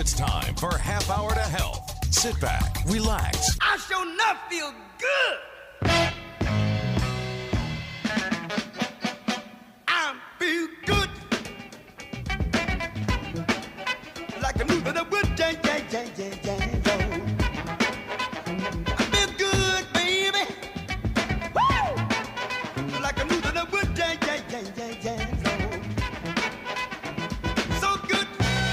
it's time for Half Hour to Health. Sit back, relax. I sure enough feel good. I feel good. Like a move of the wood, I feel good, baby. Woo! Like a move of the wood, so good.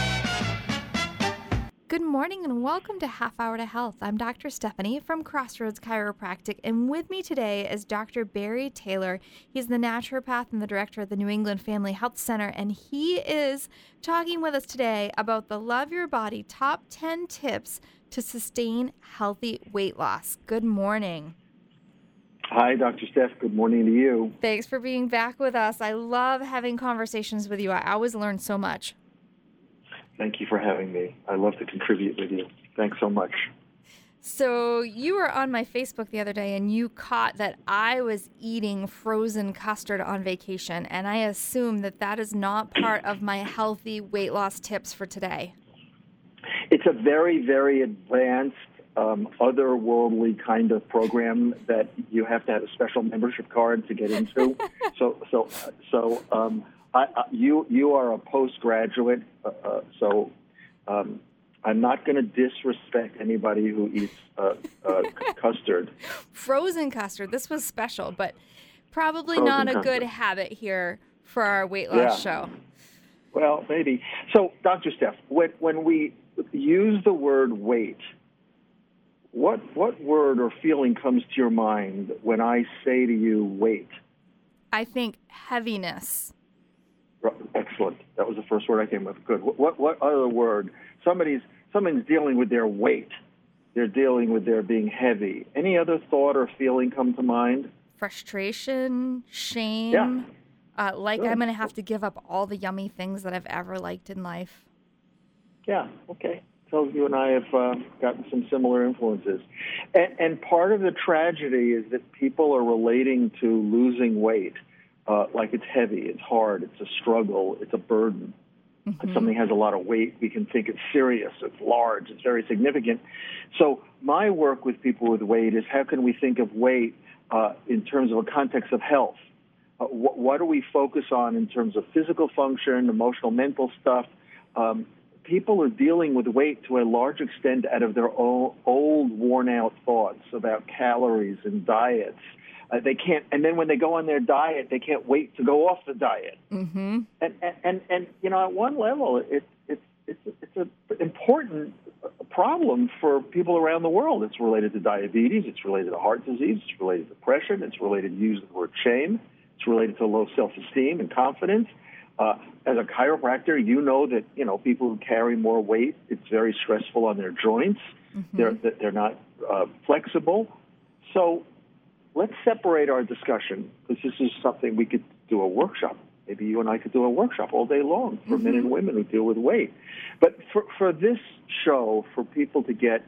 Good morning and welcome to Half Hour to Health. I'm Dr. Stephanie from Crossroads Chiropractic, and with me today is Dr. Barry Taylor. He's the naturopath and the director of the New England Family Health Center, and he is talking with us today about the Love Your Body Top 10 Tips to Sustain Healthy Weight Loss. Good morning. Hi, Dr. Steph. Good morning to you. Thanks for being back with us. I love having conversations with you. I always learn so much. Thank you for having me. I love to contribute with you. Thanks so much. So you were on my Facebook the other day and you caught that I was eating frozen custard on vacation, and I assume that that is not part of my healthy weight loss tips for today. It's a very, very advanced, otherworldly kind of program that you have to have a special membership card to get into. You are a postgraduate, so I'm not going to disrespect anybody who eats custard. Frozen custard. This was special, but probably Frozen not a custard. good habit here for our weight loss show. Well, maybe. So, Dr. Steph, when we use the word weight, what word or feeling comes to your mind when I say to you weight? I think heaviness. Excellent. That was the first word I came with. Good. What other word? Someone's dealing with their weight. They're dealing with their being heavy. Any other thought or feeling come to mind? Frustration, shame. Yeah. Like Good. I'm going to have to give up all the yummy things that I've ever liked in life. Yeah. Okay. So you and I have gotten some similar influences. And part of the tragedy is that people are relating to losing weight like it's heavy, it's hard, it's a struggle, it's a burden. Mm-hmm. If something has a lot of weight, we can think it's serious, it's large, it's very significant. So my work with people with weight is how can we think of weight in terms of a context of health? What do we focus on in terms of physical function, emotional, mental stuff? People are dealing with weight to a large extent out of their old, worn-out thoughts about calories and diets. They can't, and then when they go on their diet, they can't wait to go off the diet. Mm-hmm. And you know, at one level, it's an important problem for people around the world. It's related to diabetes. It's related to heart disease. It's related to depression. It's related to use the word shame. It's related to low self-esteem and confidence. As a chiropractor, you know that people who carry more weight, it's very stressful on their joints. Mm-hmm. They're not flexible. So let's separate our discussion, because this is something we could do a workshop. Maybe you and I could do a workshop all day long for men and women who deal with weight. But for this show, for people to get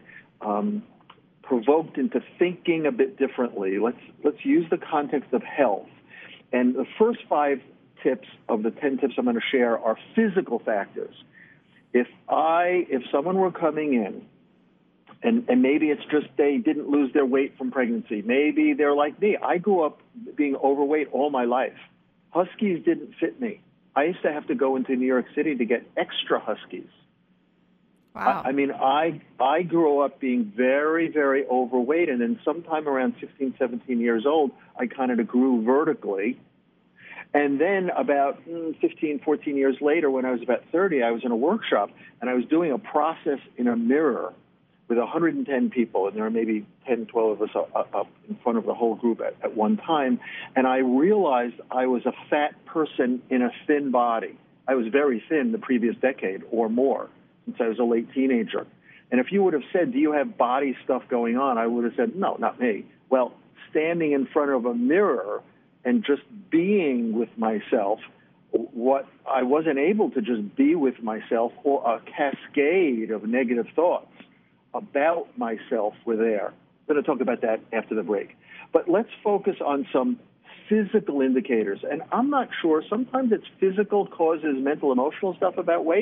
provoked into thinking a bit differently, let's use the context of health. And the first 5 tips of the 10 tips I'm going to share are physical factors. If someone were coming in, and maybe it's just they didn't lose their weight from pregnancy. Maybe they're like me. I grew up being overweight all my life. Huskies didn't fit me. I used to have to go into New York City to get extra Huskies. Wow. I grew up being very, very overweight, and then sometime around 16, 17 years old, I kind of grew vertically. And then about 15, 14 years later, when I was about 30, I was in a workshop, and I was doing a process in a mirror with 110 people, and there were maybe 10, 12 of us up in front of the whole group at one time, and I realized I was a fat person in a thin body. I was very thin the previous decade or more, since I was a late teenager. And if you would have said, do you have body stuff going on, I would have said, no, not me. Well, standing in front of a mirror and just being with myself, what I wasn't able to just be with myself, or a cascade of negative thoughts about myself were there. I'm going to talk about that after the break. But let's focus on some physical indicators. And I'm not sure, sometimes it's physical causes mental, emotional stuff about weight.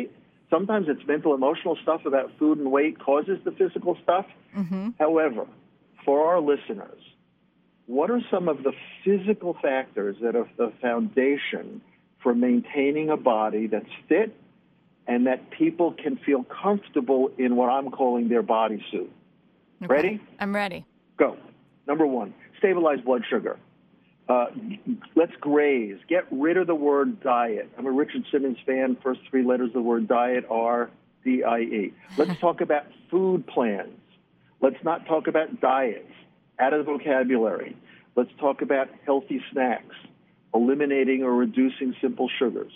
Sometimes it's mental, emotional stuff about food and weight causes the physical stuff. However, for our listeners, what are some of the physical factors that are the foundation for maintaining a body that's fit and that people can feel comfortable in what I'm calling their bodysuit? Okay. Ready? I'm ready. Go. Number one, stabilize blood sugar. Let's graze. Get rid of the word diet. I'm a Richard Simmons fan. First three letters of the word diet are D-I-E. Let's talk about food plans. Let's not talk about diets. Out of the vocabulary. Let's talk about healthy snacks, eliminating or reducing simple sugars,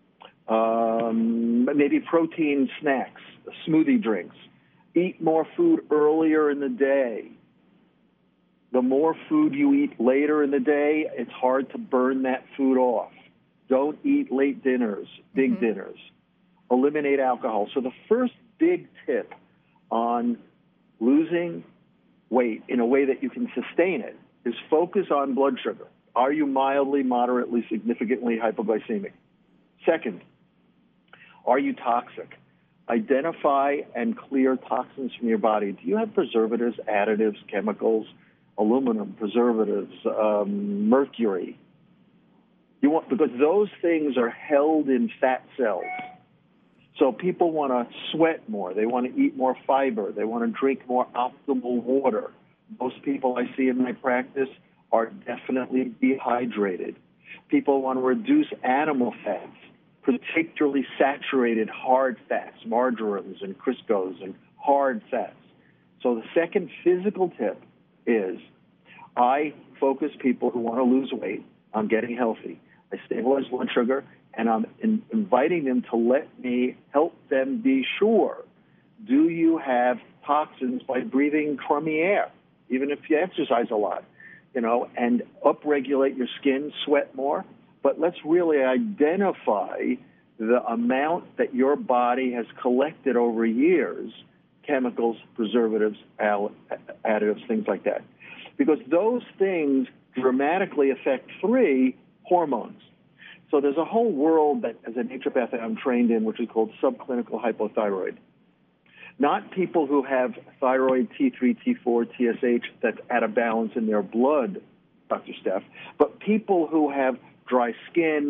maybe protein snacks, smoothie drinks. Eat more food earlier in the day. The more food you eat later in the day, it's hard to burn that food off. Don't eat late dinners, big dinners. Eliminate alcohol. So the first big tip on losing weight in a way that you can sustain it is focus on blood sugar. Are you mildly, moderately, significantly hypoglycemic? Second, are you toxic? Identify and clear toxins from your body. Do you have preservatives, additives, chemicals, aluminum, preservatives, mercury? Because those things are held in fat cells. So people want to sweat more. They want to eat more fiber. They want to drink more optimal water. Most people I see in my practice are definitely dehydrated. People want to reduce animal fats, particularly saturated hard fats, margarines and Criscos and hard fats. So the second physical tip is I focus people who want to lose weight on getting healthy. I stabilize blood sugar, and I'm inviting them to let me help them be sure. Do you have toxins by breathing crummy air, even if you exercise a lot, and upregulate your skin, sweat more? But let's really identify the amount that your body has collected over years, chemicals, preservatives, additives, things like that. Because those things dramatically affect three hormones. So there's a whole world that, as a naturopath, I'm trained in, which is called subclinical hypothyroid. Not people who have thyroid T3, T4, TSH that's out of balance in their blood, Dr. Steph, but people who have dry skin,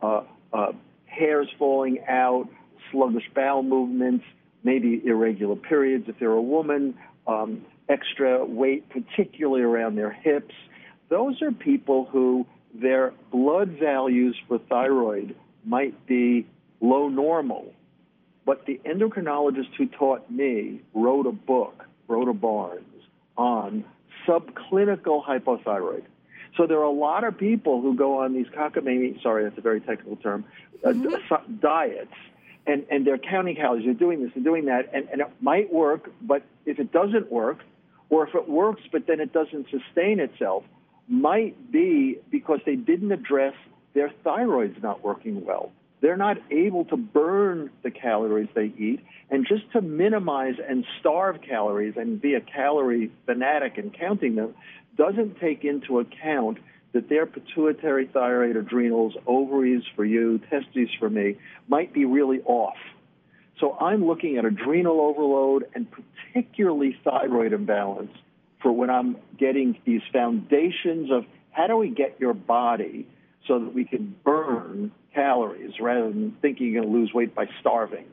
hairs falling out, sluggish bowel movements, maybe irregular periods if they're a woman, extra weight, particularly around their hips. Those are people who their blood values for thyroid might be low normal. But the endocrinologist who taught me wrote a book, Rhoda Barnes, on subclinical hypothyroid. So there are a lot of people who go on these cockamamie, sorry, that's a very technical term, diets, and they're counting calories, they're doing this, they're doing that, and it might work, but if it doesn't work, or if it works but then it doesn't sustain itself, might be because they didn't address their thyroid's not working well. They're not able to burn the calories they eat, and just to minimize and starve calories and be a calorie fanatic and counting them doesn't take into account that their pituitary, thyroid, adrenals, ovaries for you, testes for me, might be really off. So I'm looking at adrenal overload and particularly thyroid imbalance for when I'm getting these foundations of how do we get your body so that we can burn calories rather than thinking you're going to lose weight by starving.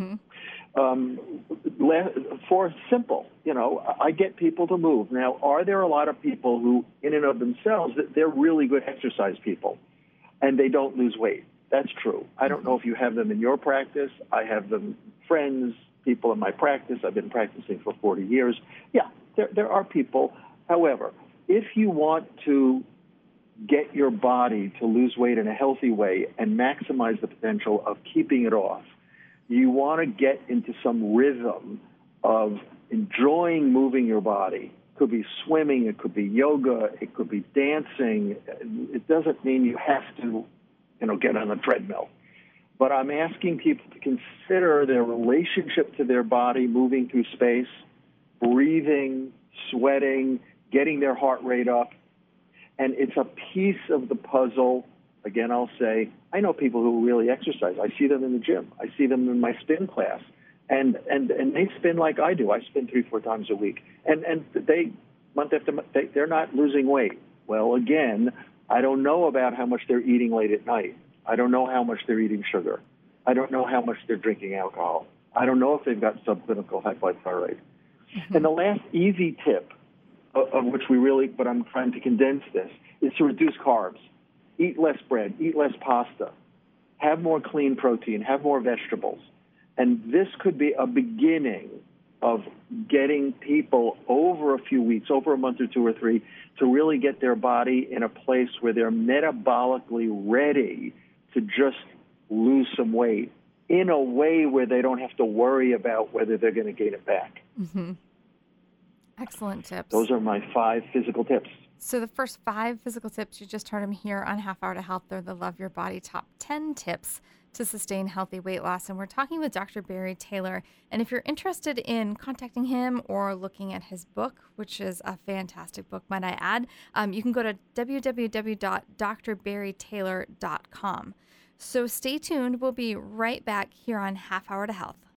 For simple, I get people to move. Now, are there a lot of people who, in and of themselves, they're really good exercise people and they don't lose weight? That's true. I don't know if you have them in your practice. I have them, friends, people in my practice. I've been practicing for 40 years. Yeah, there are people. However, if you want to get your body to lose weight in a healthy way and maximize the potential of keeping it off, you want to get into some rhythm of enjoying moving your body. It could be swimming, it could be yoga, it could be dancing. It doesn't mean you have to, get on a treadmill. But I'm asking people to consider their relationship to their body, moving through space, breathing, sweating, getting their heart rate up. And it's a piece of the puzzle again, I'll say, I know people who really exercise. I see them in the gym. I see them in my spin class. And they spin like I do. I spin 3-4 times a week. And they, month after month, they're not losing weight. Well, again, I don't know about how much they're eating late at night. I don't know how much they're eating sugar. I don't know how much they're drinking alcohol. I don't know if they've got subclinical hypothyroid. Mm-hmm. And the last easy tip, of which but I'm trying to condense this, is to reduce carbs. Eat less bread, eat less pasta, have more clean protein, have more vegetables. And this could be a beginning of getting people over a few weeks, over a month or 2 or 3, to really get their body in a place where they're metabolically ready to just lose some weight in a way where they don't have to worry about whether they're going to gain it back. Mm-hmm. Excellent tips. Those are my 5 physical tips. So the first 5 physical tips, you just heard them here on Half Hour to Health. They're the Love Your Body Top 10 tips to sustain healthy weight loss. And we're talking with Dr. Barry Taylor. And if you're interested in contacting him or looking at his book, which is a fantastic book, might I add, you can go to www.drbarrytaylor.com. So stay tuned. We'll be right back here on Half Hour to Health.